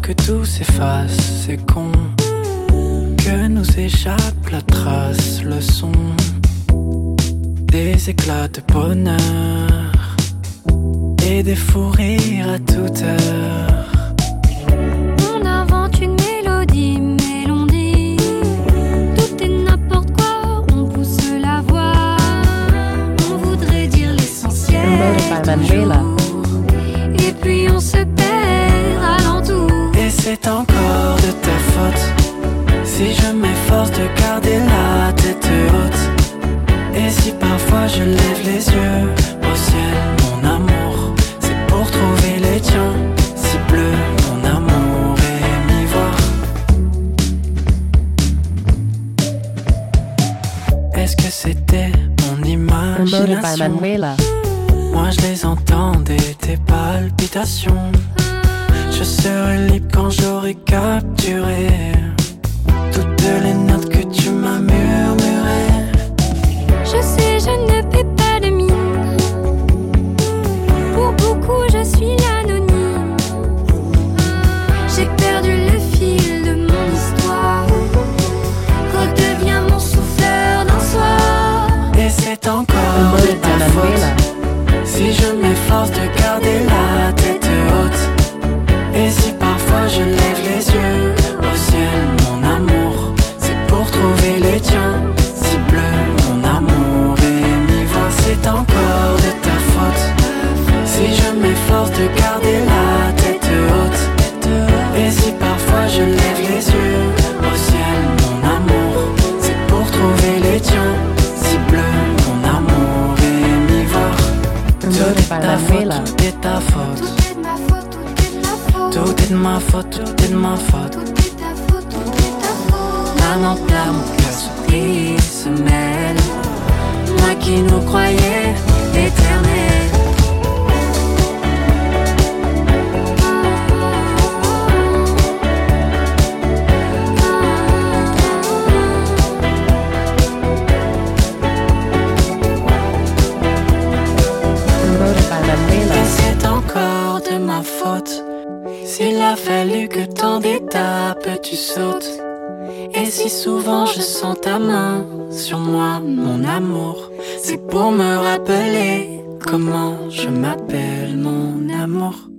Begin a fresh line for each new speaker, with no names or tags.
que tout s'efface, c'est con. Que nous échappe la trace, le son des éclats de bonheur et des fous rires à toute heure.
On invente une mélodie, tout est n'importe quoi, on pousse la voix. On voudrait dire l'essentiel toujours, et puis on se perd alentour.
Et c'est encore de ta faute si je m'efforce de garder la tête haute. Et si parfois je lève les yeux au ciel, mon amour, c'est pour trouver les tiens. Si bleu, mon amour, et m'y voir. Est-ce que c'était mon imagination? Moi je les entendais, tes palpitations. Je serai libre quand j'aurai capturé toutes les notes que tu m'as murmurées.
Je sais, je ne paie pas de mine. Pour beaucoup, je suis l'anonyme. J'ai perdu le fil de mon histoire. Redeviens mon souffleur d'un soir.
Et c'est encore de ta faute si je m'efforce de garder la tête haute. Et si parfois je lève les yeux au ciel, mon amour, c'est pour trouver les tiens. Si bleu, mon amour, et m'y voir. C'est encore de ta faute si je m'efforce de garder la tête haute. Et si parfois je lève les yeux au ciel, mon amour, c'est pour trouver les tiens. Si bleu, mon amour, et m'y voir. Tout est ta faute, tout est ta faute. Tout est de ma faute, tout est de ma faute.
Tout est ta faute, tout est ta faute.
Lamentaire, mon cœur surpris se mêle. Moi qui nous croyais éternels. Et c'est encore de ma faute s'il a fallu que tant d'étapes tu sautes. Et si souvent je sens ta main sur moi, mon amour, c'est pour me rappeler comment je m'appelle, mon amour.